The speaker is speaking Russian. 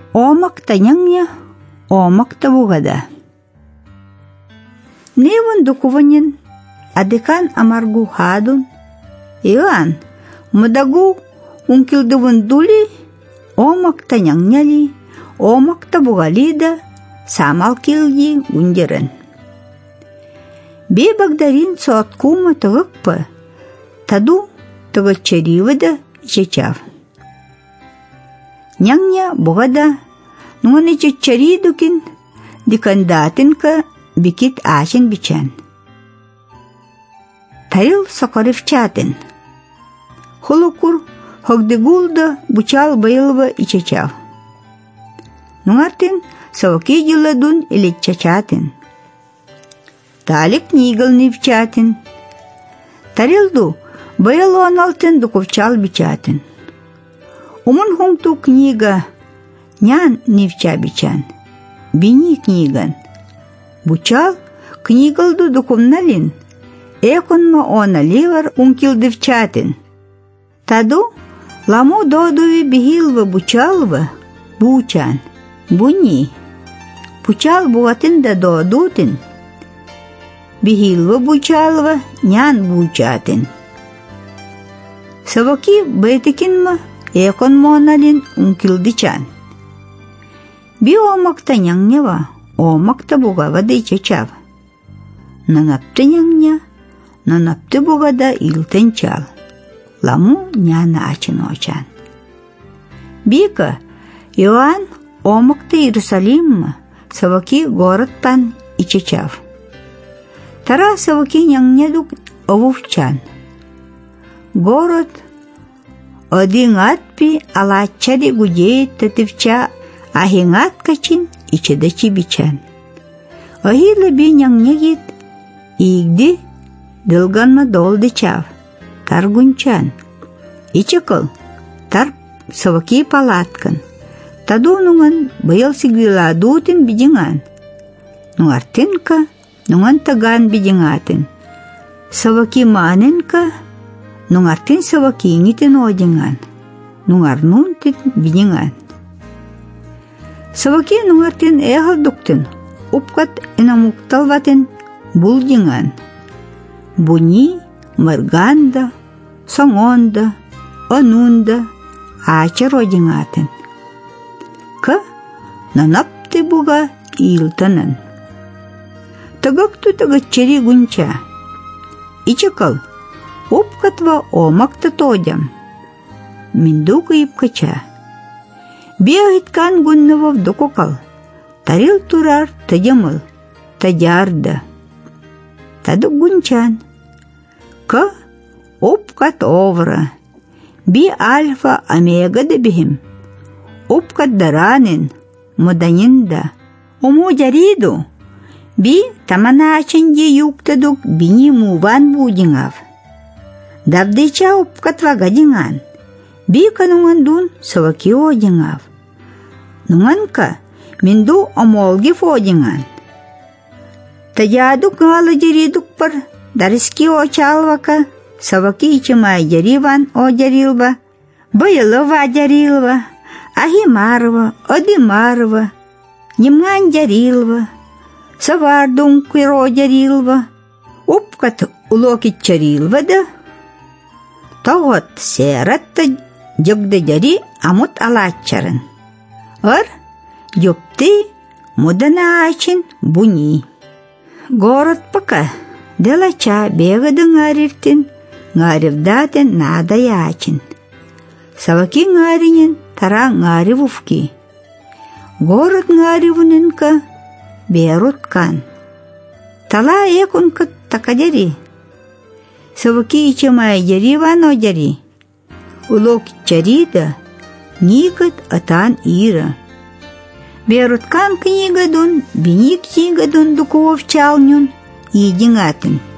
Омакта няңня, омакта бугада. Невон дукуванин, адекан амаргу хадун, Иоанн, мудагу ункилдывын дули, омакта няңняли, омакта бугалида, самал килги ундерен. Бе багдарин соаткума тыгыкпы, таду тыгычаривыда чечав. Няңня бугада, нуганы чечаридукин, дикандатинка бикит ашин бичан. Тарил сокоревчатин. Хулукур хогдегулда бучал байлова и чечав. Нугартин саваки джилладун или чачатин. Талик нигални вчатин. Тарилду байло аналтин дуковчал бичатин. Умун хунту книга нян нивча бичан. Бини книган. Бучал книгалду духовналин, эконма она ливар ункилдывчатин. Таду ламу додуви бихилва бучалва бучан, буни. Бучал бугатин да додутин. Бихилва бучалва нян бучатин. Саваки бейтикинма эконма аналин ункилдичан. Би омакта няңнева, омакта бугава да чечав. Нанапты няңня, нанапты бугада илтен чал. Ламу няна ачин очан. Бика, Иоанн омакта Иерусалимма, саваки городтан и чечав. Тара саваки няңнедук овувчан. Город один атпи алачади гудеет татывча ахингат качин ичедачи бичан. Ахила би няңнегит игди дылганна долды чав. Таргунчан. Ичекал тар саваки палаткан. Таду нуңан быйыл сигвиладутин бидиңан. Нуартинка нуңан таган бидиңатын. Саваки манинка нуңартин саваки иңитин одиңан. Нуңарнунтин бидиңан. Саваки нуңартин эхалдуктин, упкат инамукталватин булдиңан. Буни, марганда, соңонда, онунда, ачар одиңатын. Ка нанапты буга илтанын. Тагакту тагачари гунча. Ичакал, упкатва омакта тодям. Миндука ипкача. Биохиткан гуннава вдококал. Тарил турар тадямыл, тадярда. Таду гунчан. Ка упкат овра. Би альфа омега да бихим. Упкат даранин, муданинда. Ому джариду. Би таманаченде юктадук бини муван будингав. Давдыча упкат вагадинган. Би канунган дун саваки одингав. Нунганка минду омолги фодинган. Тадядук гала джаридук пар дариски очалвака. Саваки ичимай джариван о джарилва. Байлова джарилва. Ахимарва, одимарва. Нимган джарилва. Савардун киро джарилва. Упкат улокит чарилва да. Тогот сератта жогда джари амут алачарын. Ар жопты мудана ачин буни. Город пока делача бегадың арифтин, ngaривдатен нада ячин. Саваки ngarinин тара ngaривувки. Город ngaривунинка беруткан. Тала екунка такадери. Саваки ичамай джари вано джари. Улок чарида никат атан ира. Беруткан книгадун, биник книгадун дуков чалнюн, едингатын.